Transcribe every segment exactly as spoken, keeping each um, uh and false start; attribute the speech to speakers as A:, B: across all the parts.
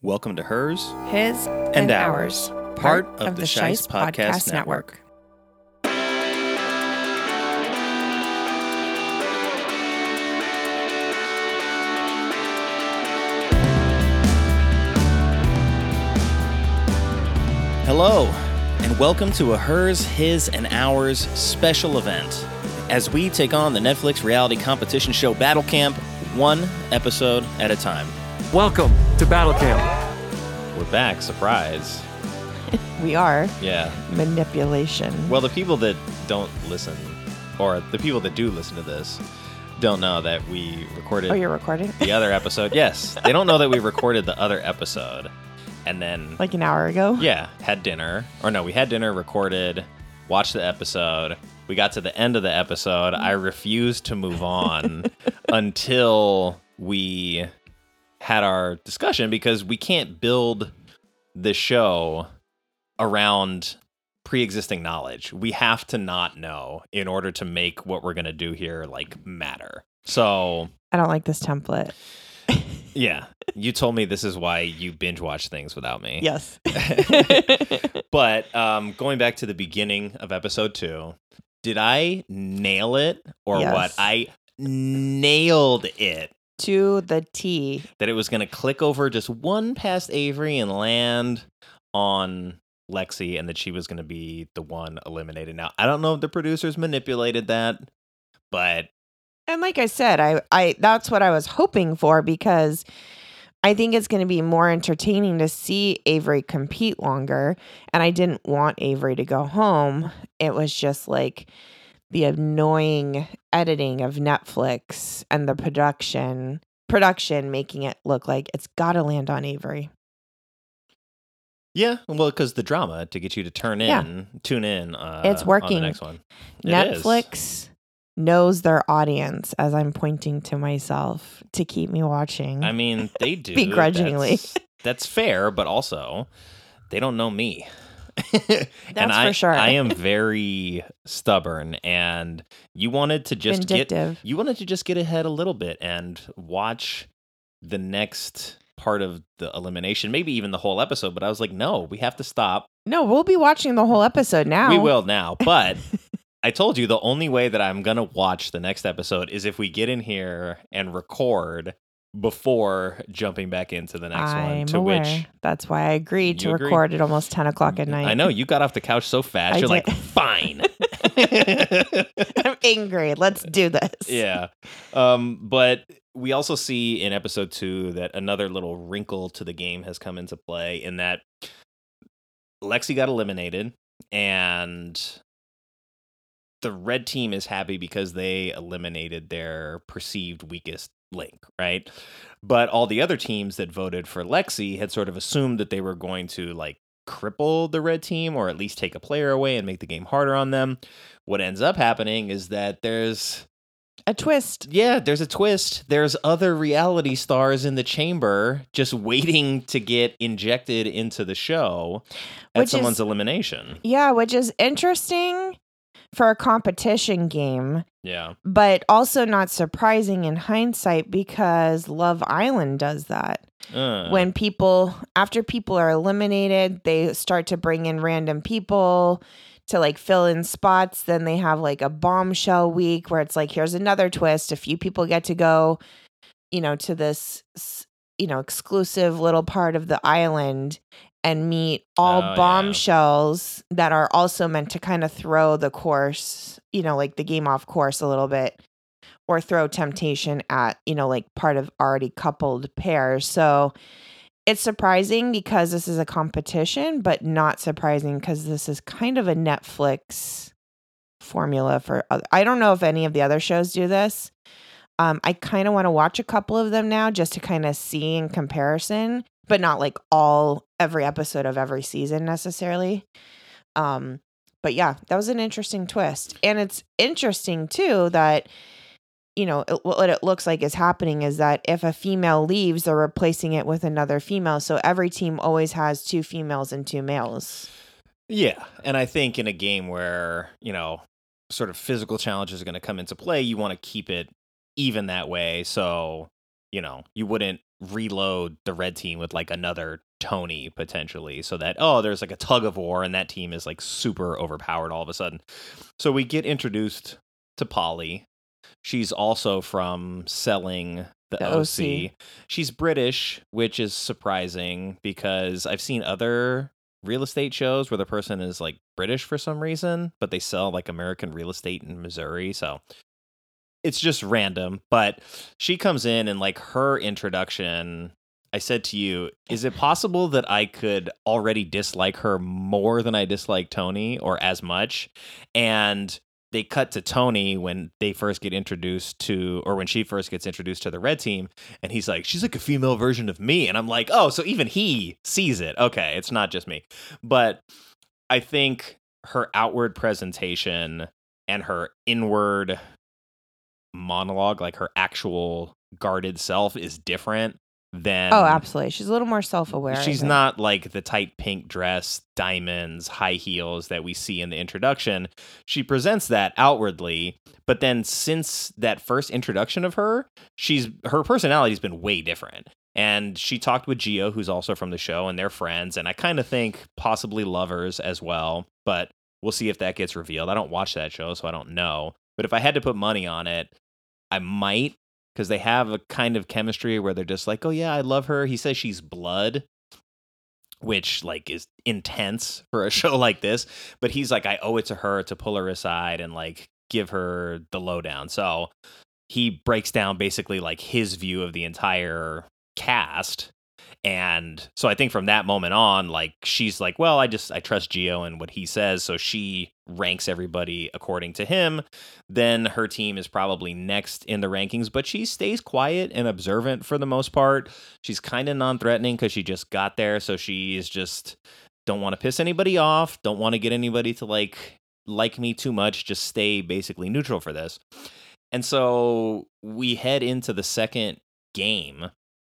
A: Welcome to Hers
B: His
A: and,
B: and
A: Ours,
B: Ours,
A: part of the Shice Podcast Network. Hello, and welcome to a Hers, His, and Ours special event as we take on the Netflix reality competition show Battle Camp, one episode at a time.
C: Welcome to Battle Camp.
A: We're back, surprise.
B: We are.
A: Yeah.
B: Manipulation.
A: Well, the people that don't listen, or the people that do listen to this, don't know that we recorded
B: Oh, you're recording?
A: the other episode. Yes. They don't know that we recorded the other episode. And then,
B: Like an hour ago?
A: yeah, had dinner. Or no, we had dinner, recorded, watched the episode. We got to the end of the episode. I refused to move on until we had our discussion because we can't build the show around pre-existing knowledge. We have to not know in order to make what we're going to do here like matter. So
B: I don't like this template.
A: yeah, you told me this is why you binge watch things without me.
B: Yes.
A: But um, going back to the beginning of episode two, did I nail it or
B: Yes.
A: what? I nailed it.
B: To the T.
A: That it was going to click over just one past Avery and land on Lexi, and that she was going to be the one eliminated. Now, I don't know if the producers manipulated that, but
B: And like I said, I, I that's what I was hoping for because I think it's going to be more entertaining to see Avery compete longer. And I didn't want Avery to go home. It was just like the annoying editing of Netflix and the production production making it look like it's got to land on Avery.
A: yeah, well, because the drama to get you to turn in,
B: Yeah.
A: tune in. Uh,
B: It's working.
A: On the next one. It is.
B: Netflix knows their audience, as I'm pointing to myself to keep me watching.
A: I mean, they do.
B: Begrudgingly.
A: That's, that's fair, but also they don't know me.
B: That's
A: and I,
B: for sure.
A: I am very stubborn, and you wanted to just get
B: Vindictive.
A: you wanted to just get ahead a little bit and watch the next part of the elimination, maybe even the whole episode. But I was like, no, we have to stop.
B: No, we'll be watching the whole episode now.
A: We will now, but. I told you the only way that I'm going to watch the next episode is if we get in here and record before jumping back into the next
B: I'm
A: one. To
B: aware.
A: which
B: That's why I agreed to
A: You agree?
B: record at almost ten o'clock at night.
A: I know you got off the couch so fast.
B: I
A: You're
B: did.
A: like, fine.
B: I'm angry. Let's do this.
A: Yeah. Um, but we also see in episode two that another little wrinkle to the game has come into play in that Lexi got eliminated and the red team is happy because they eliminated their perceived weakest link, right? But all the other teams that voted for Lexi had sort of assumed that they were going to like cripple the red team or at least take a player away and make the game harder on them. What ends up happening is that there's
B: A twist.
A: yeah, there's a twist. There's other reality stars in the chamber just waiting to get injected into the show at
B: Which
A: someone's
B: is-
A: elimination.
B: Yeah, which is interesting for a competition game,
A: Yeah.
B: but also not surprising in hindsight because Love Island does that.
A: Uh,
B: When people, after people are eliminated, they start to bring in random people to like fill in spots. Then they have like a bombshell week where it's like, here's another twist. A few people get to go, you know, to this, s- you know, exclusive little part of the island and meet all
A: Oh, yeah.
B: bombshells that are also meant to kind of throw the course, you know, like the game off course a little bit or throw temptation at, you know, like part of already coupled pairs. So it's surprising because this is a competition, but not surprising because this is kind of a Netflix formula for other. I don't know if any of the other shows do this. Um, I kind of want to watch a couple of them now just to kind of see in comparison, but not like all every episode of every season necessarily. Um, but yeah, that was an interesting twist. And it's interesting too that, you know, it, what it looks like is happening is that if a female leaves, they're replacing it with another female. So every team always has two females and two males.
A: Yeah, and I think in a game where, you know, sort of physical challenges are going to come into play, you want to keep it even that way. So, you know, you wouldn't reload the red team with like another Tony potentially, so that, oh, there's like a tug of war and that team is like super overpowered all of a sudden. So we get introduced to Polly. She's also from selling the,
B: The
A: O C.
B: O C.
A: She's British, which is surprising because I've seen other real estate shows where the person is like British for some reason, but they sell like American real estate in Missouri. So it's just random. But she comes in and like her introduction, I said to you, is it possible that I could already dislike her more than I dislike Tony or as much? And they cut to Tony when they first get introduced to, or when she first gets introduced to the red team, and he's like, she's like a female version of me. And I'm like, oh, so even he sees it. Okay, it's not just me. But I think her outward presentation and her inward monologue, like her actual guarded self, is different than...
B: Oh, absolutely. She's a little more self-aware.
A: She's not like the tight pink dress, diamonds, high heels that we see in the introduction. She presents that outwardly, but then since that first introduction of her, she's her personality's been way different. And she talked with Gio, who's also from the show, and they're friends, and I kind of think possibly lovers as well, but we'll see if that gets revealed. I don't watch that show, so I don't know. But if I had to put money on it, I might, because they have a kind of chemistry where they're just like, oh yeah, I love her. He says she's blood, which like is intense for a show like this. But he's like, I owe it to her to pull her aside and like give her the lowdown. So he breaks down basically like his view of the entire cast. And so I think from that moment on, like she's like, well, I just I trust Gio and what he says. So she ranks everybody according to him. Then her team is probably next in the rankings, but she stays quiet and observant for the most part. She's kind of non-threatening because she just got there. So she is just don't want to piss anybody off. Don't want to get anybody to like like me too much. Just stay basically neutral for this. And so we head into the second game.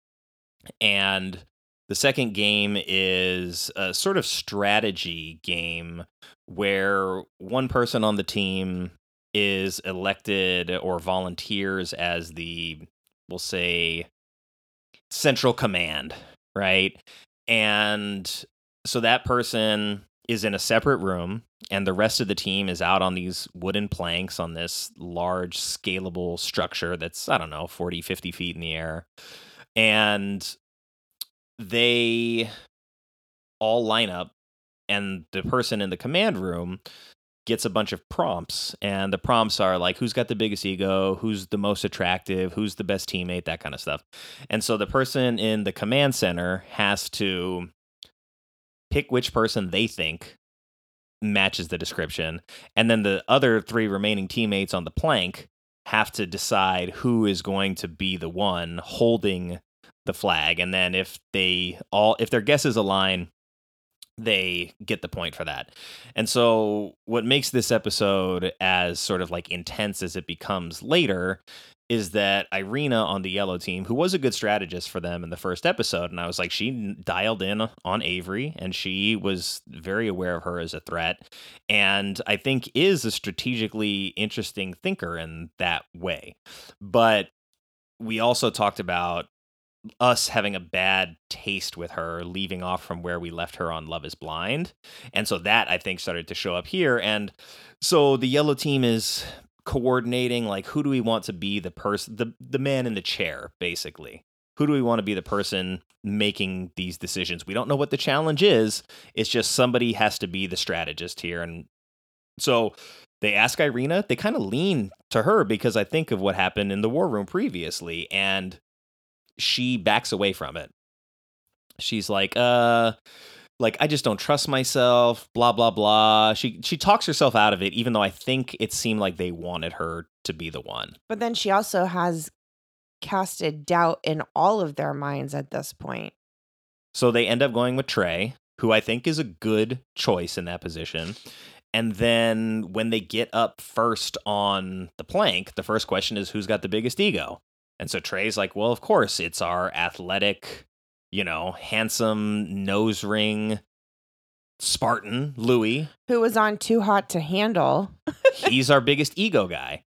A: And the second game is a sort of strategy game where one person on the team is elected or volunteers as the, we'll say, central command, right? And so that person is in a separate room, and the rest of the team is out on these wooden planks on this large scalable structure that's, I don't know, forty, fifty feet in the air. And they all line up, and the person in the command room gets a bunch of prompts. And the prompts are like, who's got the biggest ego? Who's the most attractive? Who's the best teammate? That kind of stuff. And so the person in the command center has to pick which person they think matches the description. And then the other three remaining teammates on the plank have to decide who is going to be the one holding the flag, and then if they all if their guesses align, they get the point for that. And so what makes this episode as sort of like intense as it becomes later is that Irina on the yellow team, who was a good strategist for them in the first episode, and I was like, she dialed in on Avery and she was very aware of her as a threat, and I think is a strategically interesting thinker in that way. But we also talked about us having a bad taste with her leaving off from where we left her on Love is Blind. And so that, I think, started to show up here. And so the yellow team is coordinating, like, who do we want to be the person, the, the man in the chair, basically? Who do we want to be the person making these decisions? We don't know what the challenge is. It's just somebody has to be the strategist here. And so they ask Irina, they kind of lean to her because I think of what happened in the war room previously. And she backs away from it. She's like, uh, like, I just don't trust myself, blah, blah, blah. She she talks herself out of it, even though I think it seemed like they wanted her to be the one.
B: But then she also has casted doubt in all of their minds at this point.
A: So they end up going with Trey, who I think is a good choice in that position. And then when they get up first on the plank, the first question is, who's got the biggest ego? And so Trey's like, well, of course, it's our athletic, you know, handsome nose ring Spartan, Louis.
B: Who was on Too Hot to Handle.
A: He's our biggest ego guy.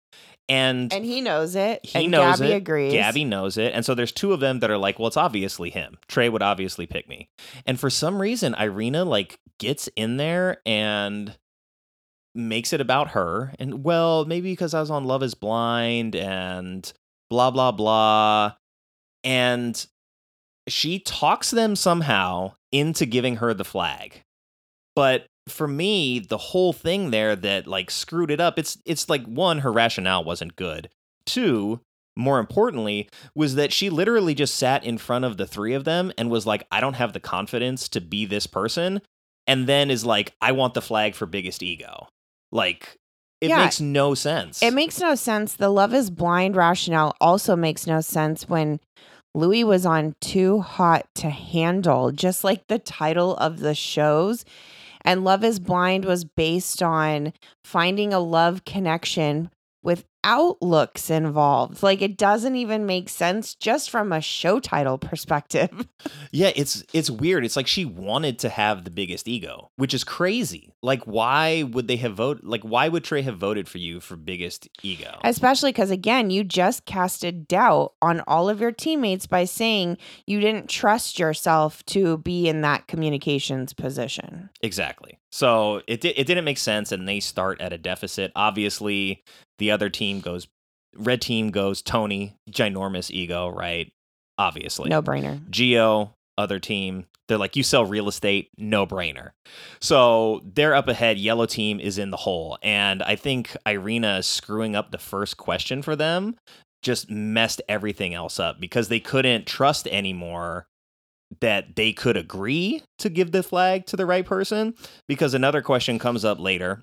A: And,
B: And he knows it.
A: he
B: and
A: knows
B: Gabby
A: it.
B: agrees.
A: Gabby knows it. And so there's two of them that are like, well, it's obviously him. Trey would obviously pick me. And for some reason, Irina like gets in there and makes it about her. And well, maybe because I was on Love is Blind and blah, blah, blah. And she talks them somehow into giving her the flag. But for me, the whole thing there that like screwed it up, it's it's like, one, her rationale wasn't good. Two, more importantly, was that she literally just sat in front of the three of them and was like, I don't have the confidence to be this person. And then is like, I want the flag for biggest ego. Like, it
B: Yeah.
A: makes no sense.
B: It makes no sense. The Love is Blind rationale also makes no sense when Louis was on Too Hot to Handle, just like the title of the shows. And Love is Blind was based on finding a love connection without looks involved. Like, it doesn't even make sense just from a show title perspective.
A: Yeah, it's it's weird. It's like she wanted to have the biggest ego, which is crazy. Like, why would they have voted? Like, why would Trey have voted for you for biggest ego?
B: Especially because, again, you just casted doubt on all of your teammates by saying you didn't trust yourself to be in that communications position.
A: Exactly. So it di- it didn't make sense, and they start at a deficit. Obviously, the other team goes, red team goes Tony, ginormous ego, right? Obviously.
B: No brainer.
A: Geo, other team, they're like, you sell real estate, no brainer. So they're up ahead. Yellow team is in the hole. And I think Irina screwing up the first question for them just messed everything else up because they couldn't trust anymore that they could agree to give the flag to the right person, because another question comes up later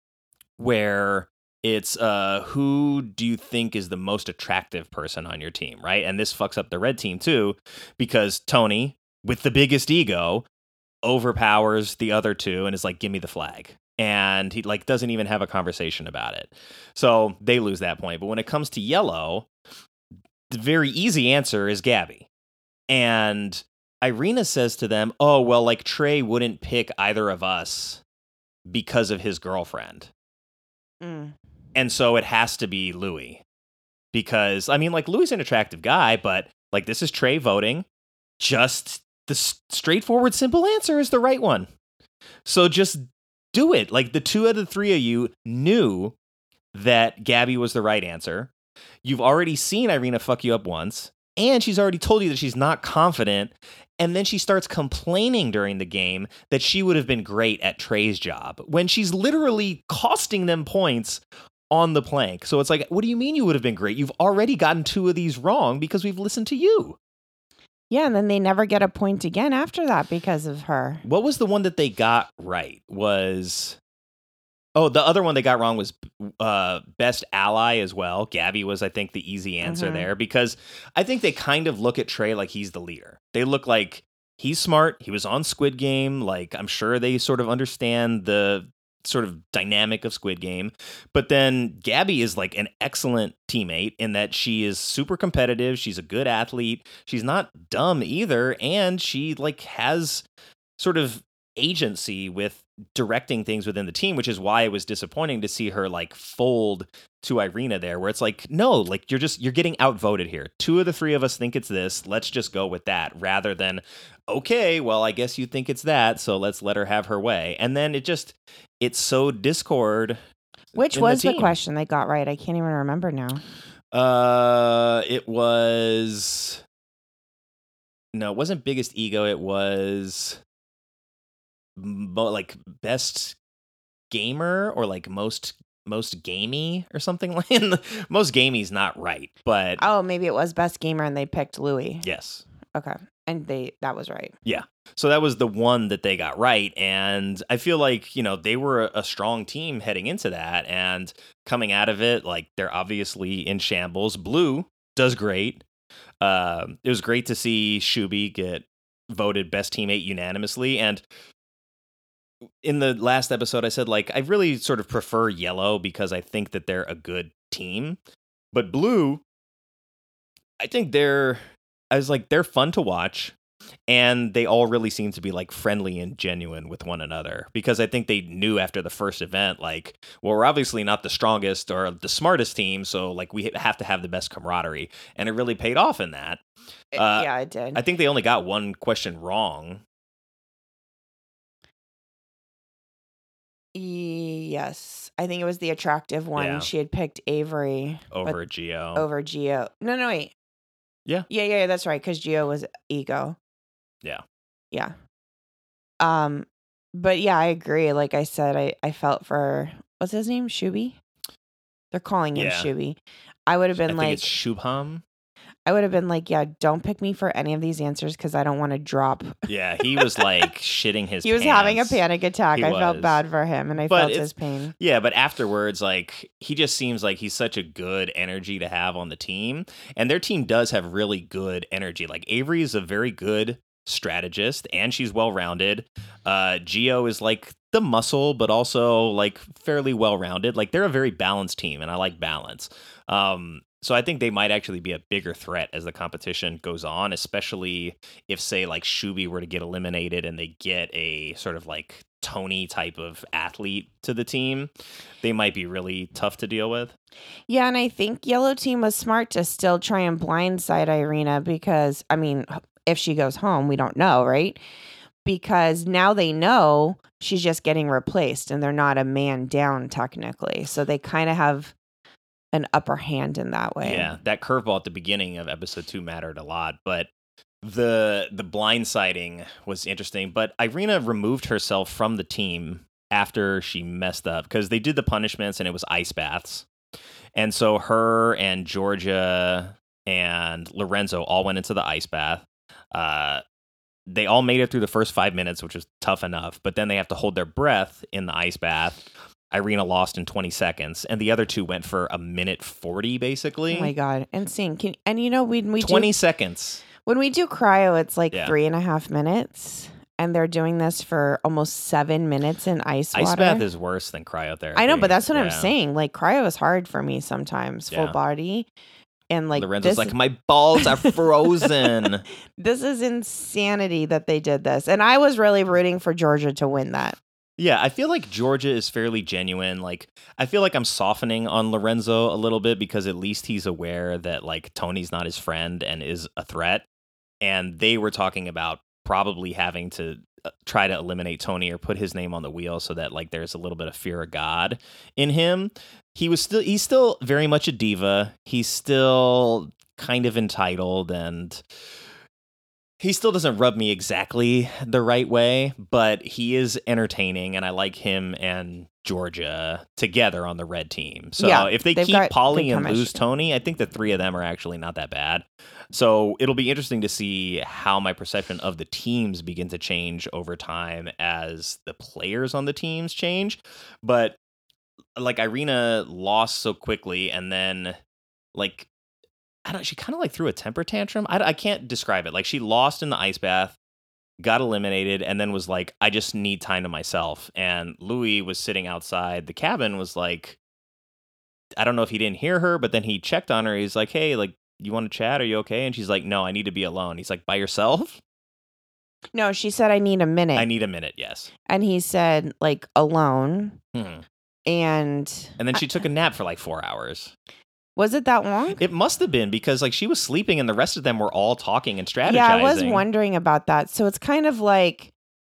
A: where it's uh who do you think is the most attractive person on your team, right? And this fucks up the red team too, because Tony, with the biggest ego, overpowers the other two and is like, give me the flag. And he like doesn't even have a conversation about it. So they lose that point. But when it comes to yellow, the very easy answer is Gabby. And Irina says to them, oh, well, like Trey wouldn't pick either of us because of his girlfriend.
B: Mm.
A: And so it has to be Louis. Because, I mean, like, Louis is an attractive guy, but, like, this is Trey voting. Just the s- straightforward, simple answer is the right one. So just do it. Like, the two out of the three of you knew that Gabby was the right answer. You've already seen Irina fuck you up once. And she's already told you that she's not confident. And then she starts complaining during the game that she would have been great at Trey's job when she's literally costing them points on the plank. So it's like, what do you mean you would have been great? You've already gotten two of these wrong because we've listened to you.
B: Yeah, and then they never get a point again after that because of her.
A: What was the one that they got right? Was... Oh, the other one they got wrong was uh, best ally as well. Gabby was, I think, the easy answer
B: Mhm.
A: there, because I think they kind of look at Trey like he's the leader. They look like he's smart. He was on Squid Game. Like, I'm sure they sort of understand the sort of dynamic of Squid Game. But then Gabby is like an excellent teammate in that she is super competitive. She's a good athlete. She's not dumb either. And she like has sort of agency with directing things within the team, which is why it was disappointing to see her like fold to Irina there, where it's like, no, like you're just, you're getting outvoted here. Two of the three of us think it's this. Let's just go with that, rather than, okay, well, I guess you think it's that, so let's let her have her way. And then it just, it's so discord.
B: Which
A: in
B: was
A: the
B: the,
A: team.
B: question they got right? I can't even remember now.
A: Uh, it was, no, it wasn't biggest ego. It was mo- like best gamer or like most most gamey or something like that. Most gamey's not right, but
B: Oh, maybe it was best gamer and they picked Louis.
A: yes.
B: Okay. And they that was right.
A: So that was the one that they got right. And I feel like, you know, they were a, a strong team heading into that, and coming out of it, like they're obviously in shambles. Blue does great. Uh, it was great to see Shuby get voted best teammate unanimously. And in the last episode, I said, like, I really sort of prefer yellow because I think that they're a good team. But blue, I think they're, I was like, they're fun to watch. and they all really seem to be like friendly and genuine with one another, because I think they knew after the first event, like, well, we're obviously not the strongest or the smartest team, so like we have to have the best camaraderie, and it really paid off in that.
B: It-
A: Uh,
B: yeah, it did.
A: I think they only got one question wrong.
B: Yes, I think it was the attractive one.
A: Yeah.
B: She had picked Avery but-
A: Over Geo.
B: over Gio. No, no, wait.
A: Yeah.
B: Yeah, yeah, that's right. Because Gio was ego.
A: Yeah.
B: Yeah. Um, but yeah, I agree. Like I said, I I felt for what's his name, Shuby. They're calling him
A: Yeah.
B: Shuby. I would have
A: I
B: been
A: think
B: like,
A: it's Shubham.
B: I would have been like, yeah, don't pick me for any of these answers because I don't want to drop.
A: Yeah, he was like shitting his
B: He was
A: pants.
B: having a panic attack.
A: He
B: I
A: was.
B: felt bad for him, and I
A: But
B: felt
A: it's-
B: his pain.
A: Yeah, but afterwards, like, he just seems like he's such a good energy to have on the team. And their team does have really good energy. Like, Avery is a very good strategist, and she's well-rounded. Uh, Gio is, like, the muscle, but also, like, fairly well-rounded. Like, they're a very balanced team, and I like balance. Um, so I think they might actually be a bigger threat as the competition goes on, especially if, say, like, Shuby were to get eliminated and they get a sort of, like, Tony type of athlete to the team. They might be really tough to deal with.
B: Yeah, and I think Yellow Team was smart to still try and blindside Irina because, I mean, if she goes home, we don't know, right? Because now they know she's just getting replaced and they're not a man down technically. So they kind of have an upper hand in that way.
A: Yeah, that curveball at the beginning of episode two mattered a lot, but the the blindsiding was interesting. But Irina removed herself from the team after she messed up because they did the punishments and it was ice baths. And so her and Georgia and Lorenzo all went into the ice bath. Uh, they all made it through the first five minutes, which was tough enough, but then they have to hold their breath in the ice bath. Irina lost in twenty seconds, and the other two went for a minute forty, basically.
B: Oh my God. Insane. Can, and you know, when we
A: twenty
B: do,
A: seconds.
B: when we do cryo, it's like
A: Yeah.
B: three and a half minutes. And they're doing this for almost seven minutes in ice water.
A: Ice bath is worse than cryotherapy.
B: I know, but that's what I'm
A: Yeah.
B: saying. Like cryo is hard for me sometimes, full
A: Yeah.
B: body. And like
A: Lorenzo's
B: this,
A: like, my balls are frozen.
B: this is insanity that they did this. And I was really rooting for Georgia to win that.
A: Yeah, I feel like Georgia is fairly genuine. Like, I feel like I'm softening on Lorenzo a little bit because at least he's aware that, like, Tony's not his friend and is a threat. And they were talking about probably having to uh, try to eliminate Tony or put his name on the wheel so that, like, there's a little bit of fear of God in him. He was still, he's still very much a diva. He's still kind of entitled, and he still doesn't rub me exactly the right way, but he is entertaining, and I like him and Georgia together on the red team. So
B: Yeah,
A: if they
B: they've
A: keep
B: got
A: Polly
B: good
A: and lose
B: chemistry.
A: Tony, I think the three of them are actually not that bad. So it'll be interesting to see how my perception of the teams begin to change over time as the players on the teams change. But like Irina lost so quickly, and then like I don't. She kind of like threw a temper tantrum. I, I can't describe it. Like she lost in the ice bath, got eliminated, and then was like, "I just need time to myself." And Louis was sitting outside the cabin. Was like, I don't know if he didn't hear her, but then he checked on her. He's like, "Hey, like, you want to chat? Are you okay?" And she's like, "No, I need to be alone." He's like, "By yourself?"
B: No, she said, I need a minute.
A: I need a minute. Yes.
B: and he said, like, alone.
A: Hmm.
B: And
A: And then she took a nap for like four hours.
B: was it that long?
A: It must have been because like she was sleeping and the rest of them were all talking and strategizing.
B: Yeah, I was wondering about that. So it's kind of like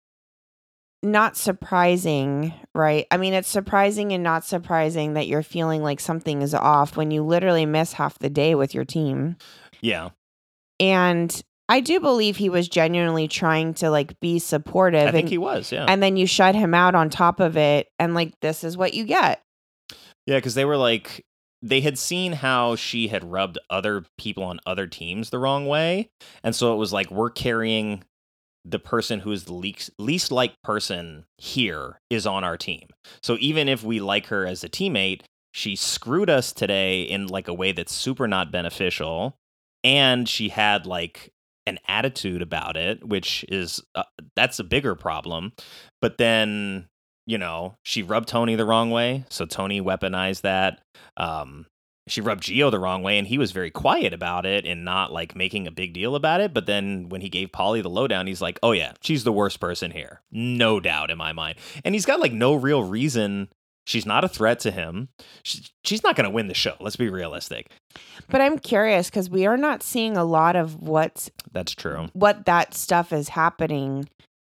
B: not surprising, right? I mean, it's surprising and not surprising that you're feeling like something is off when you literally miss half the day with your team.
A: Yeah.
B: And I do believe he was genuinely trying to like be supportive.
A: I think
B: and,
A: he was. Yeah.
B: and then you shut him out on top of it. And like, this is what you get.
A: Yeah, because they were like, they had seen how she had rubbed other people on other teams the wrong way. And so it was like, we're carrying the person who is the least, least liked person here is on our team. So even if we like her as a teammate, she screwed us today in like a way that's super not beneficial. And she had like an attitude about it, which is, uh, that's a bigger problem. But then, you know, she rubbed Tony the wrong way. So Tony weaponized that. Um, she rubbed Gio the wrong way, and he was very quiet about it and not like making a big deal about it. But then when he gave Polly the lowdown, he's like, oh yeah, she's the worst person here. No doubt in my mind. And he's got like no real reason. She's not a threat to him. She, she's not going to win the show. Let's be realistic.
B: But I'm curious because we are not seeing a lot of what's
A: That's true.
B: what that stuff is happening,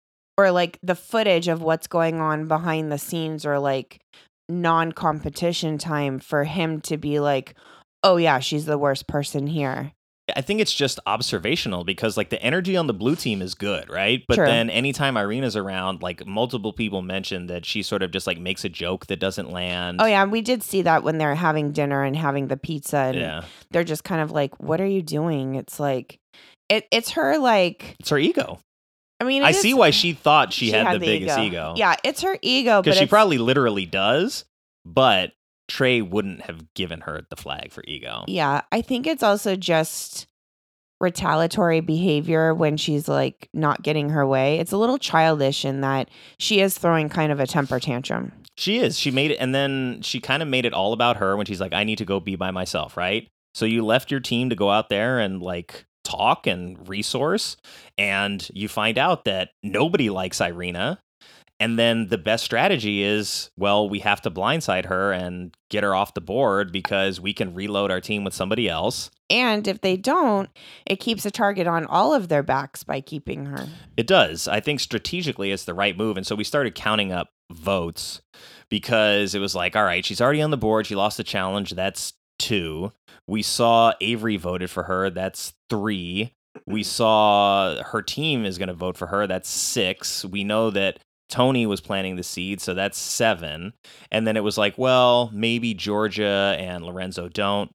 B: or like the footage of what's going on behind the scenes, or like non-competition time for him to be like, oh yeah, she's the worst person here.
A: I think it's just observational because like the energy on the blue team is good, right? But
B: True.
A: then anytime Irina's around, like multiple people mention that she sort of just like makes a joke that doesn't land.
B: Oh yeah, we did see that when they're having dinner and having the pizza, and
A: Yeah.
B: they're just kind of like, what are you doing? It's like it it's her like
A: It's her ego.
B: I mean,
A: I
B: it
A: see
B: is-
A: why she thought she,
B: she
A: had, the, biggest ego.
B: Yeah, it's her ego, but
A: Because she
B: it's-
A: probably literally does, but Trey wouldn't have given her the flag for ego.
B: Yeah, I think it's also just retaliatory behavior when she's like not getting her way. It's a little childish in that she is throwing kind of a temper tantrum.
A: She is. She made it, and then she kind of made it all about her when she's like, I need to go be by myself, right? So you left your team to go out there and like talk and resource, and you find out that nobody likes Irina. And then the best strategy is, well, we have to blindside her and get her off the board because we can reload our team with somebody else.
B: And if they don't, it keeps a target on all of their backs by keeping her.
A: It does. I think strategically it's the right move. And so we started counting up votes because it was like, all right, she's already on the board. She lost the challenge. That's two. We saw Avery voted for her. That's three. We saw her team is going to vote for her. That's six. We know that Tony was planting the seed, so that's seven. And then it was like, well, maybe Georgia and Lorenzo don't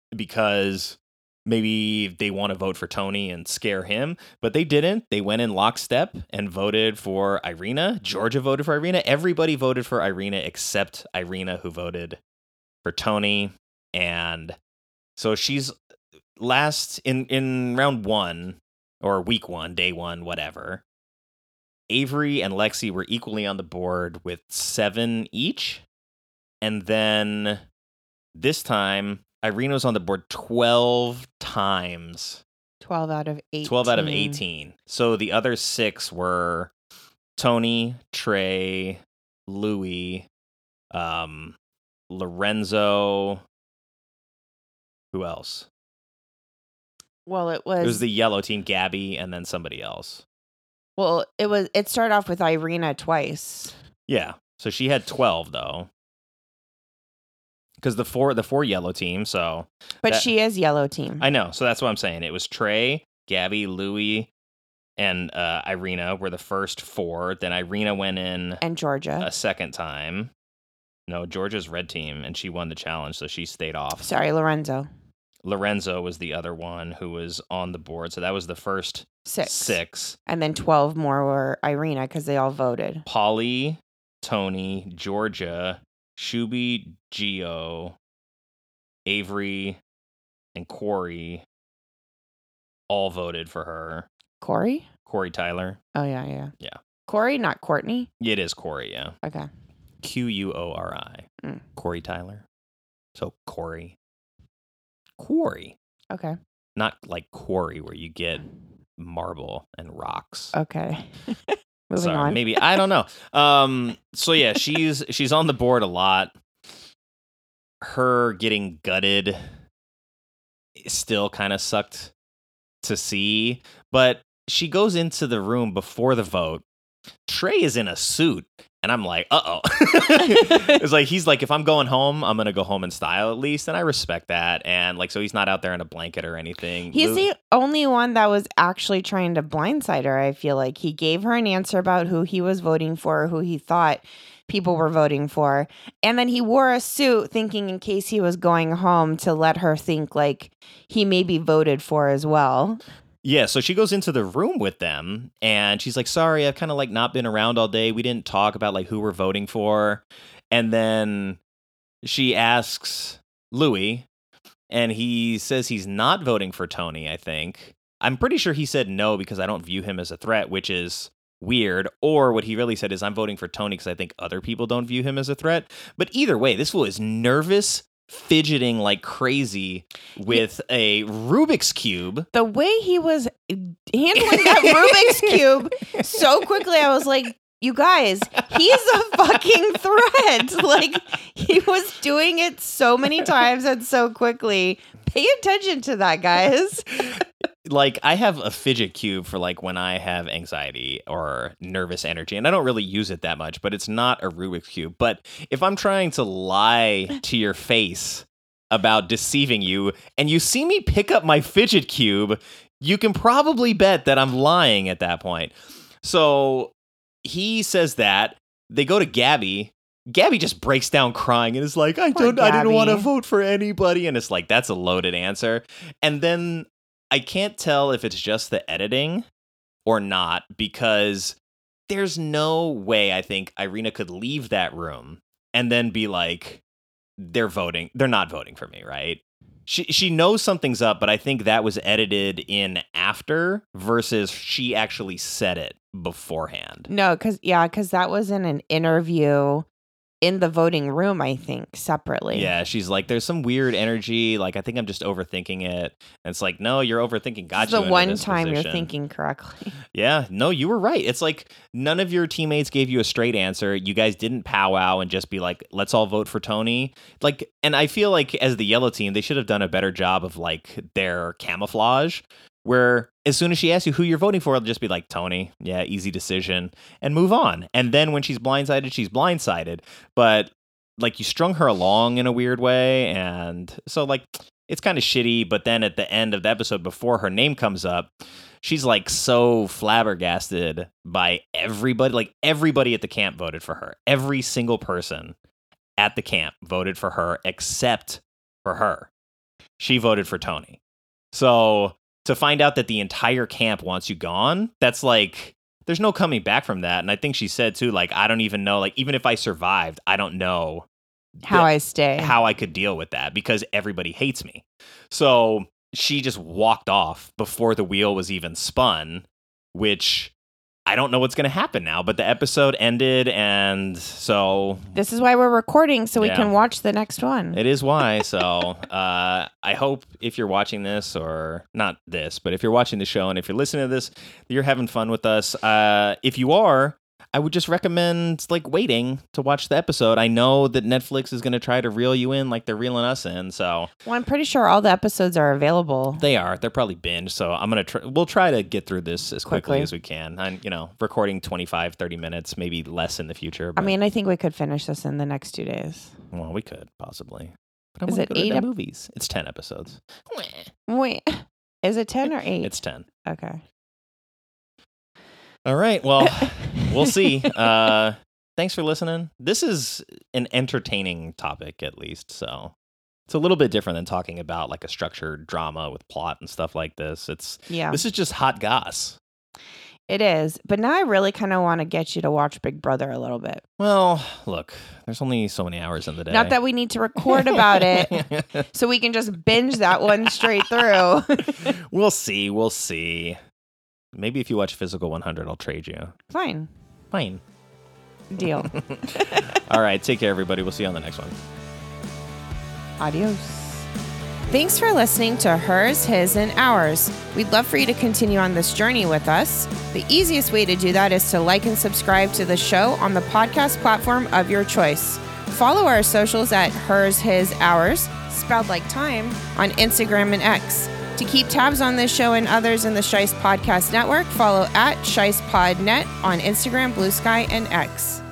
A: because maybe they want to vote for Tony and scare him. But they didn't. They went in lockstep and voted for Irina. Georgia voted for Irina. Everybody voted for Irina except Irina, who voted for Tony. And so she's last in, in round one or week one, day one, whatever. Avery and Lexi were equally on the board with seven each. And then this time, Irina was on the board twelve times.
B: twelve out of eighteen.
A: twelve out of eighteen. So the other six were Tony, Trey, Louie, um, Lorenzo. Who else?
B: Well, it was,
A: It was the yellow team, Gabby, and then somebody else.
B: well, it was it started off with Irina twice.
A: Yeah. So she had twelve though. Because the four the four yellow team, so
B: But
A: That-
B: she is yellow team.
A: I know. So that's what I'm saying. It was Trey, Gabby, Louie, and uh, Irina were the first four. Then Irina went in
B: and Georgia.
A: a second time. No, Georgia's red team, and she won the challenge, so she stayed off.
B: Sorry, Lorenzo.
A: Lorenzo was the other one who was on the board. So that was the first
B: Six.
A: six.
B: And then twelve more were Irina because they all voted.
A: Polly, Tony, Georgia, Shuby, Gio, Avery, and Corey all voted for her.
B: Corey?
A: Corey Tyler.
B: Oh, yeah, yeah.
A: Yeah.
B: Corey, not Courtney?
A: It is Corey, yeah.
B: Okay.
A: Q U O R I.
B: Mm.
A: Corey Tyler. So Corey. Corey.
B: Okay.
A: Not like quarry where you get marble and rocks.
B: Okay. Moving
A: Sorry,
B: on.
A: maybe I don't know. Um, so yeah, she's she's on the board a lot. Her getting gutted still kind of sucked to see, but she goes into the room before the vote. Trey is in a suit, and I'm like, uh oh. It's like he's like, if I'm going home, I'm gonna go home in style at least, and I respect that. And like, so he's not out there in a blanket or anything.
B: He's
A: Lou-
B: the only one that was actually trying to blindside her. I feel like he gave her an answer about who he was voting for, who he thought people were voting for. And then he wore a suit thinking in case he was going home to let her think like he maybe voted for as well.
A: Yeah, so she goes into the room with them and she's like, sorry, I've kind of like not been around all day. We didn't talk about like who we're voting for. And then she asks Louis, and he says he's not voting for Tony, I think. I'm pretty sure he said no because I don't view him as a threat, which is weird. Or what he really said is I'm voting for Tony because I think other people don't view him as a threat. But either way, this fool is nervous fidgeting like crazy with a Rubik's Cube.
B: The way he was handling that Rubik's Cube so quickly, I was like, you guys, he's a fucking threat. Like, he was doing it so many times and so quickly. Pay attention to that, guys.
A: Like, I have a fidget cube for like when I have anxiety or nervous energy, and I don't really use it that much, but it's not a Rubik's Cube. But if I'm trying to lie to your face about deceiving you and you see me pick up my fidget cube, you can probably bet that I'm lying at that point. So he says that. They go to Gabby. Gabby just breaks down crying and is like, I
B: Poor
A: don't I didn't want to
B: Gabby.
A: vote for anybody. And it's like, that's a loaded answer. And then I can't tell if it's just the editing or not, because there's no way I think Irina could leave that room and then be like, they're voting. They're not voting for me, right? She she knows something's up, but I think that was edited in after versus she actually said it beforehand.
B: No, because, yeah, because that was in an interview in the voting room, I think, separately.
A: Yeah, she's like, there's some weird energy. Like, I think I'm just overthinking it. And it's like, no, you're overthinking. Got
B: This
A: you
B: is the
A: into
B: one
A: this
B: time
A: position.
B: you're thinking correctly.
A: Yeah, no, you were right. It's like none of your teammates gave you a straight answer. You guys didn't powwow and just be like, let's all vote for Tony. Like, and I feel like as the yellow team, they should have done a better job of like their camouflage, where as soon as she asks you who you're voting for, they'll just be like, Tony, yeah, easy decision, and move on. And then when she's blindsided, she's blindsided. But like, you strung her along in a weird way, and so like it's kind of shitty. But then at the end of the episode, before her name comes up, she's like so flabbergasted by everybody. Like, everybody at the camp voted for her. Every single person at the camp voted for her except for her. She voted for Tony. So to find out that the entire camp wants you gone, that's like, there's no coming back from that. And I think she said too, like, I don't even know, like, even if I survived, I don't know
B: How
A: that-
B: I stay.
A: how I could deal with that, because everybody hates me. So she just walked off before the wheel was even spun, which I don't know what's going to happen now. But the episode ended, and so
B: This is why we're recording, so we
A: Yeah.
B: can watch the next one.
A: it is why. So uh, I hope if you're watching this, or not this, but if you're watching the show and if you're listening to this, you're having fun with us. Uh, if you are, I would just recommend like waiting to watch the episode. I know that Netflix is going to try to reel you in like they're reeling us in. So
B: Well, I'm pretty sure all the episodes are available.
A: they are. They're probably binge. So I'm going to try. We'll try to get through this as quickly,
B: Quickly.
A: as we can. And, you know, recording twenty-five, thirty minutes, maybe less in the future.
B: I
A: But,
B: mean, I think we could finish this in the next two days.
A: well, we could possibly. But I
B: Is
A: wanna
B: it
A: go to
B: eight
A: the
B: ep-
A: movies? It's ten episodes.
B: Wait, is it ten or eight?
A: It's ten.
B: Okay.
A: All right. Well, we'll see. Uh, thanks for listening. This is an entertaining topic, at least. So it's a little bit different than talking about like a structured drama with plot and stuff like this. It's
B: Yeah,
A: this is just hot goss.
B: it is. But now I really kind of want to get you to watch Big Brother a little bit.
A: Well, look, there's only so many hours in the day.
B: Not that we need to record about it, so we can just binge that one straight through.
A: We'll see. We'll see. Maybe if you watch Physical one hundred, I'll trade you.
B: Fine.
A: Fine.
B: Deal.
A: All right. Take care, everybody. We'll see you on the next one.
B: Adios. Thanks for listening to Hers, His, and Ours. We'd love for you to continue on this journey with us. The easiest way to do that is to like and subscribe to the show on the podcast platform of your choice. Follow our socials at Hers, His, Ours, spelled like time, on Instagram and X. To keep tabs on this show and others in the Shice Podcast Network, follow at ShicePodNet on Instagram, Blue Sky, and X.